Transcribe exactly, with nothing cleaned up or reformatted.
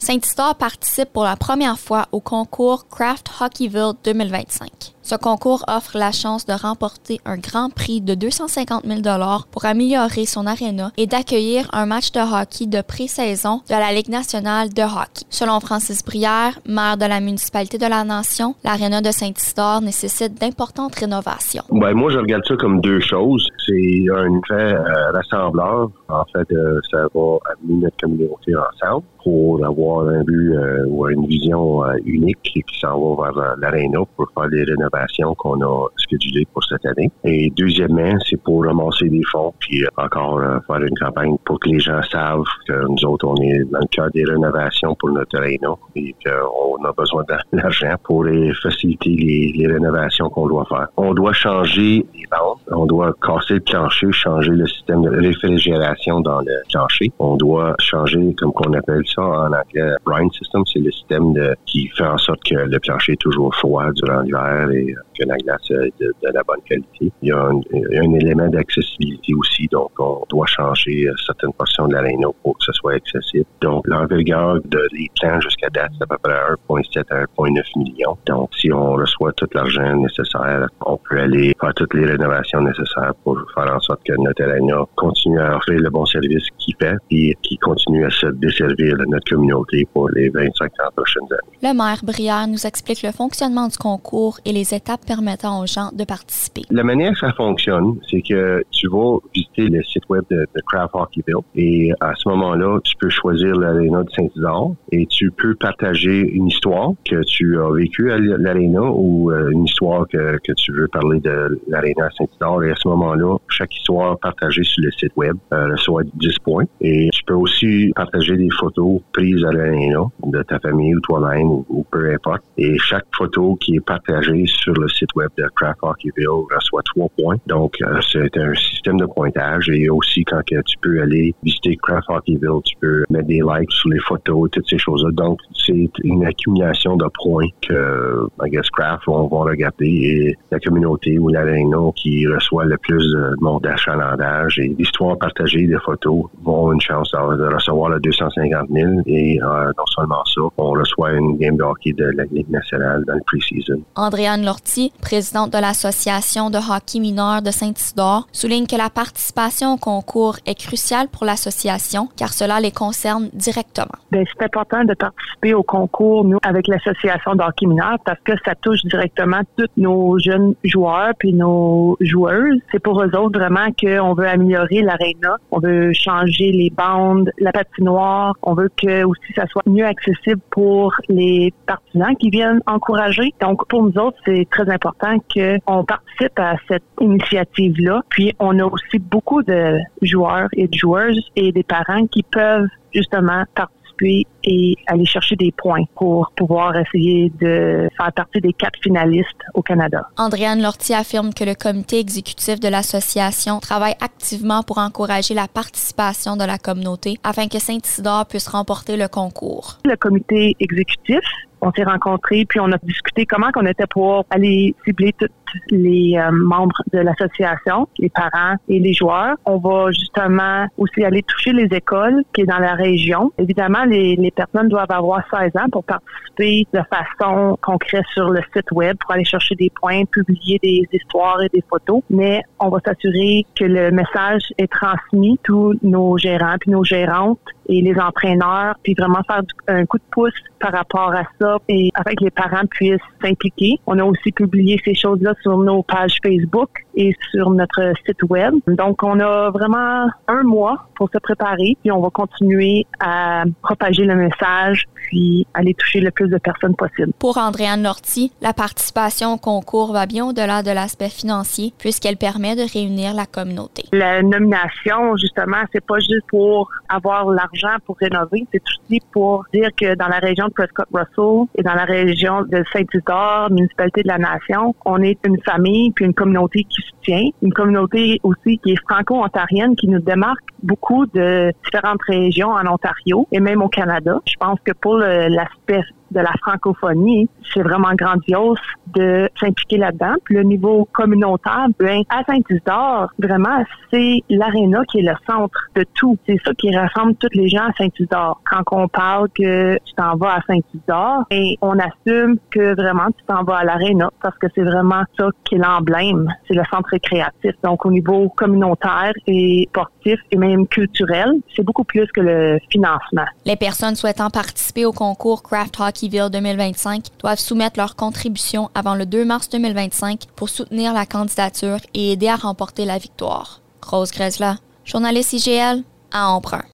Saint-Isidore participe pour la première fois au concours Craft Hockeyville deux mille vingt-cinq. Ce concours offre la chance de remporter un grand prix de deux cent cinquante mille dollars pour améliorer son aréna et d'accueillir un match de hockey de pré-saison de la Ligue nationale de hockey. Selon Francis Brière, maire de la municipalité de la Nation, l'aréna de Saint-Isidore nécessite d'importantes rénovations. Ben, moi, je regarde ça comme deux choses. C'est un effet euh, rassembleur. En fait, euh, ça va amener notre communauté ensemble pour avoir un but euh, ou une vision euh, unique qui s'en va vers euh, l'aréna pour faire les rénovations qu'on a schedulées pour cette année. Et deuxièmement, c'est pour ramasser des fonds puis euh, encore euh, faire une campagne pour que les gens savent que nous autres, on est dans le cœur des rénovations pour notre aréna et qu'on a besoin d'argent pour les faciliter les, les rénovations qu'on doit faire. On doit changer les bandes, on doit casser le plancher, changer le système de réfrigération dans le plancher. On doit changer, comme qu'on appelle ça en anglais, brine system, c'est le système de, qui fait en sorte que le plancher est toujours froid durant l'hiver et que la glace est de, de la bonne qualité. Il y a un, il y a un élément d'accessibilité aussi, donc on doit changer certaines portions de l'aréna pour que ce soit accessible. Donc l'envergure de les plans jusqu'à date, c'est à peu près un virgule sept à un virgule neuf million. Donc si on reçoit tout l'argent nécessaire, on peut aller faire toutes les rénovations nécessaires pour faire en sorte que notre aréna continue à offrir le bon service qu'il fait et qui continue à se desservir notre communauté pour les vingt-cinq à trente prochaines années. Le maire Brière nous explique le fonctionnement du concours et les étapes permettant aux gens de participer. La manière que ça fonctionne, c'est que tu vas visiter le site web de, de Craft Hockeyville et à ce moment-là, tu peux choisir l'aréna de Saint-Isidore et tu peux partager une histoire que tu as vécue à l'aréna ou euh, une histoire que, que tu veux parler de l'aréna à Saint-Isidore et à ce moment-là, chaque histoire partagée sur le site web euh, reçoit dix points et tu peux aussi partager des photos prises à l'aréna de ta famille ou toi-même ou, ou peu importe. Et chaque photo qui est partagée sur le site web de Craft Hockeyville reçoit trois points. Donc, euh, c'est un système de pointage. Et aussi, quand que tu peux aller visiter Craft Hockeyville, tu peux mettre des likes sur les photos, toutes ces choses-là. Donc, c'est une accumulation de points que, I guess, Craft vont, vont regarder et la communauté ou l'aréna qui reçoit le plus de monde d'achalandage et l'histoire partagée des photos vont avoir une chance de recevoir le deux cent cinquante mille et euh, non seulement ça, on reçoit une game de hockey de la Ligue nationale dans le pre-season. Andréane Lortie, présidente de l'Association de hockey mineur de Saint-Isidore, souligne que la participation au concours est cruciale pour l'association car cela les concerne directement. Bien, c'est important de participer au concours, nous, avec l'Association de hockey mineur parce que ça touche directement tous nos jeunes joueurs puis nos joueuses. C'est pour eux autres vraiment qu'on veut améliorer l'aréna, on veut changer les bandes, la patinoire, on veut que aussi ça soit mieux accessible pour les partisans qui viennent encourager. Donc, pour nous autres, c'est très important qu'on participe à cette initiative-là. Puis, on a aussi beaucoup de joueurs et de joueuses et des parents qui peuvent justement participer et aller chercher des points pour pouvoir essayer de faire partie des quatre finalistes au Canada. Andréane Lortie affirme que le comité exécutif de l'association travaille activement pour encourager la participation de la communauté afin que Saint-Isidore puisse remporter le concours. Le comité exécutif, on s'est rencontrés puis on a discuté comment on était pour aller cibler tous les euh, membres de l'association, les parents et les joueurs. On va justement aussi aller toucher les écoles qui est dans la région. Évidemment, les, les personnes doivent avoir seize ans pour participer de façon concrète sur le site web pour aller chercher des points, publier des histoires et des photos. Mais on va s'assurer que le message est transmis, tous nos gérants puis nos gérantes et les entraîneurs, puis vraiment faire un coup de pouce par rapport à ça et afin que les parents puissent s'impliquer. On a aussi publié ces choses-là sur nos pages Facebook et sur notre site web. Donc, on a vraiment un mois pour se préparer, puis on va continuer à propager le message, puis aller toucher le plus de personnes possible. Pour Andréane Lortie, la participation au concours va bien au-delà de l'aspect financier, puisqu'elle permet de réunir la communauté. La nomination, justement, c'est pas juste pour avoir l'argent pour rénover, c'est aussi pour dire que dans la région de Prescott-Russell et dans la région de Saint-Isidore, municipalité de la Nation, on est une famille puis une communauté qui se tient, une communauté aussi qui est franco-ontarienne, qui nous démarque beaucoup de différentes régions en Ontario et même au Canada. Je pense que pour le, l'aspect de la francophonie, c'est vraiment grandiose de s'impliquer là-dedans. Puis le niveau communautaire, bien, à Saint-Isidore, vraiment, c'est l'aréna qui est le centre de tout. C'est ça qui rassemble tous les gens à Saint-Isidore. Quand on parle que tu t'en vas à Saint-Isidore, et on assume que vraiment tu t'en vas à l'aréna parce que c'est vraiment ça qui est l'emblème. C'est le centre récréatif. Donc, au niveau communautaire et sportif et même culturel, c'est beaucoup plus que le financement. Les personnes souhaitant participer au concours Craft Hockeyville deux mille vingt-cinq doivent soumettre leur contribution avant le deux mars deux mille vingt-cinq pour soutenir la candidature et aider à remporter la victoire. Rose Grezla, journaliste I G L, à Emprunt.